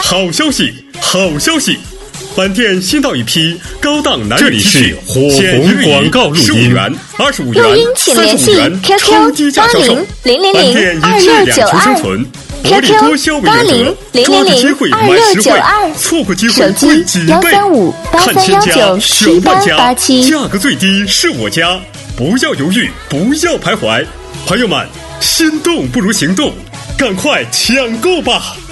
好消息，好消息！本店新到一批高档男人 T 恤， 这里是火红广告录音 15元、25元、 录音请联系 35元，超低价销售。本店以质量求生存，薄利多销为原则，抓住机会买实惠，错过机会贵几倍。看千家，选万家，价格最低是我家，不要犹豫，不要徘徊。朋友们，心动不如行动，赶快抢购吧！